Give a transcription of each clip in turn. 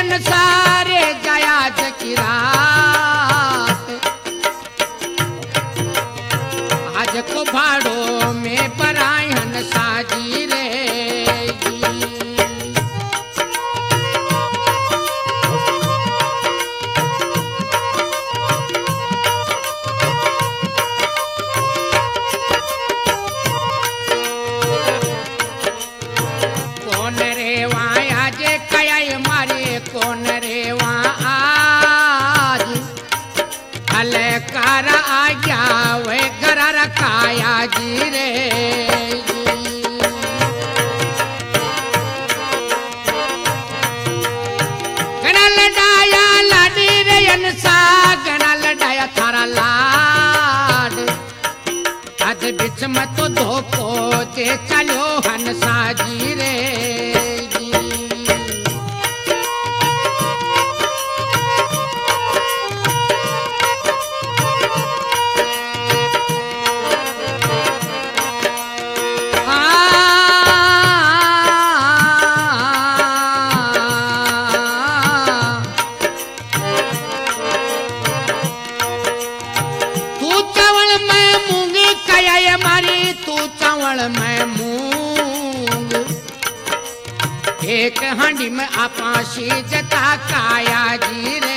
अनुसारे गया की रात आज को भाड़ो में पराय हंसा जी रे कौन रे वहाँ आज अलकार आ गया वे घर रखाया जी रे गना लडाया लाडी रे अनसा गना लडाया थारा लाड आज बीच में तो धोको ते चलो हंसा जी रे मैं मूंग एक हांडी में आपा सीजता काया जी रे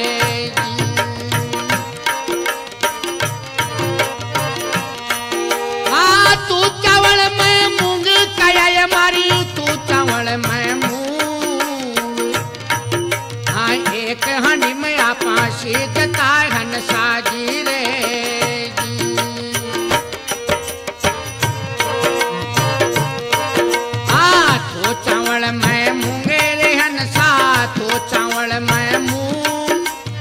तू चावल मैं मूंग काया मारी तू चावल मैं मूंग एक हांडी में आपा सीजता हंसा जी रे मैं मूंगे रे हंसा तो चावल मैं मूंग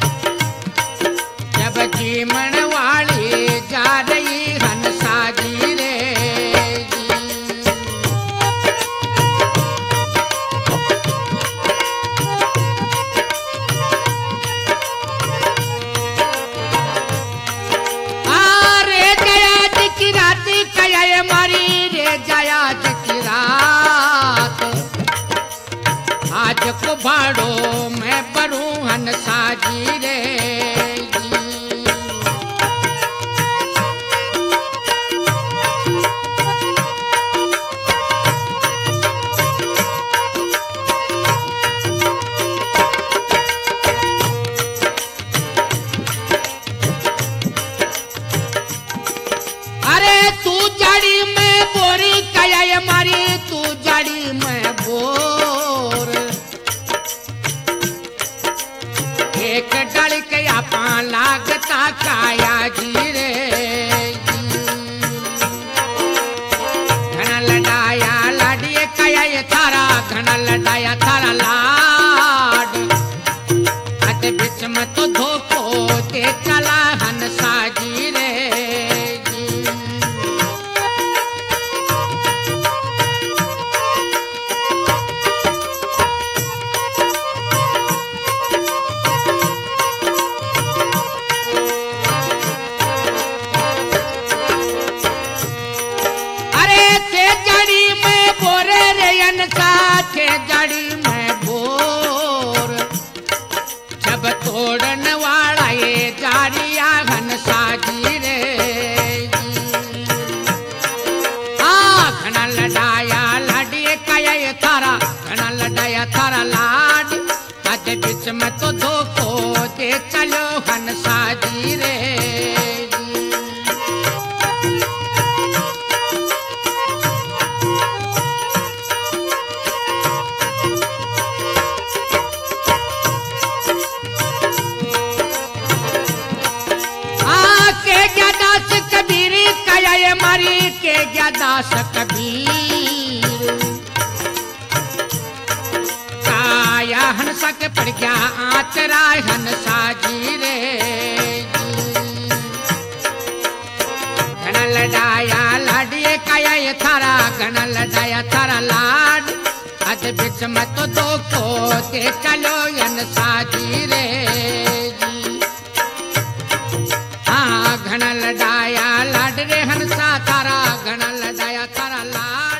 जब जीवन वाली जा रही हंसा जी रे रे जया की रात कया मारी रे जया की रात आज को भाड़ो मैं पढ़ूं हंसा जी रे अरे तू जाड़ी में बोरी कया मारी तू जाड़ी में बोर एक डल के आपा लागता काया जी रे घना लडाया लाडिए काया ये थारा घना लडाया थारा लाड अत बीच में तो धोको ते चला हंसा जी रे के जड़ी में बोर जब तोड़न वाला ये जारिया हंसा जी रे घना लडाया लाडी कया ये थारा घना लडाया थारा लाड आज बीच में तो धोको दे चलो हंसा जी रे मारी के दास कबीर काया हंसा के पड़ गया आतरा हंसा जी रे घना लडाया लाडिए काया ये थारा घना लडाया थारा लाड आज बीच में तो दो को ते चलो हंसा जी रे घना लडाया लाड रे हंसा थारा घना लडाया थारा लाड